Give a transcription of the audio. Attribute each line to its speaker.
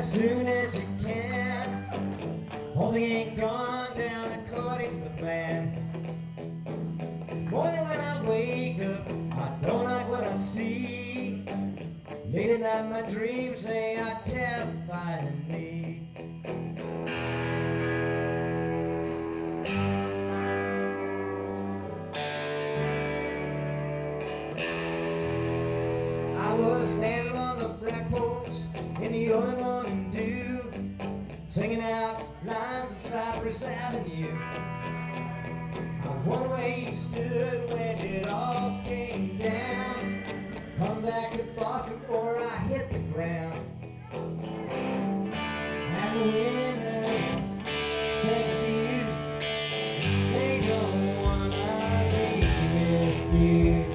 Speaker 1: as soon as you can. Only ain't gone down according to the plan. Morning when I wake up, I don't like what I see. Late at night my dreams, they are terrifying me. I was standing on the flagpoles in the early morning dew, singing out lines of Cypress Avenue. I wonder where you stood when it all came down. Come back to Boston before I hit the ground. And the winners take abuse. They don't wanna be missed.